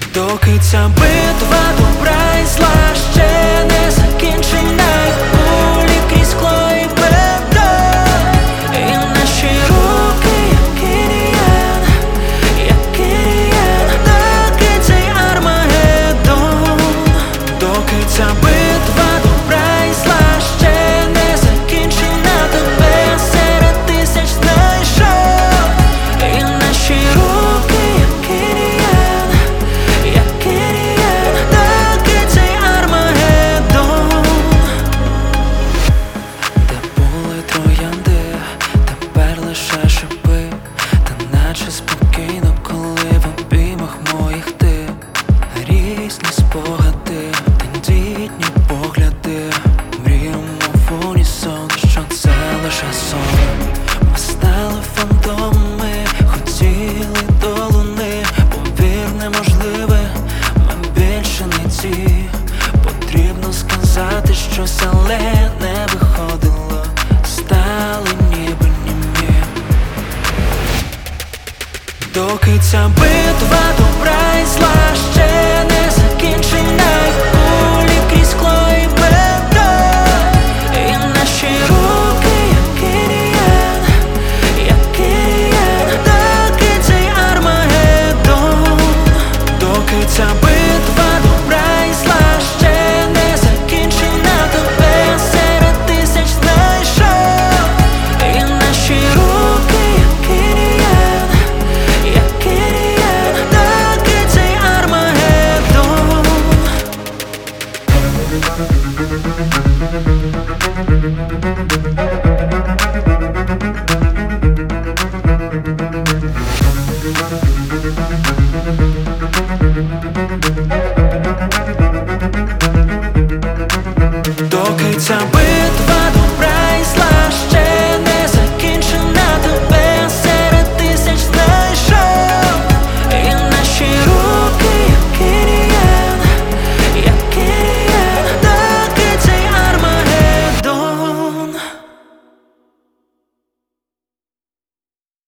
Доки ця битва добра і зла ще не закінчена, кулі крізь скло і бетон, і наші руки, як Іріан, доки цей Армагеддон, доки ця битва добра і зла ще не закінчена, тебе серед тисяч знайшов, і наші руки, як Іріан, доки цей Армагеддон. Де були троянди, тепер лише шипи, та наче спокійно, коли в обіймах моїх ти. Різні спогади, тендітні погляди, мріємо в унісон, що це лише сон. Ми стали фантомами, хотіли до луни, повір, неможливе, ми більше не ті. Потрібно сказати щось, але не виходило, стали ніби німі. Доки ця битва добра і зла ще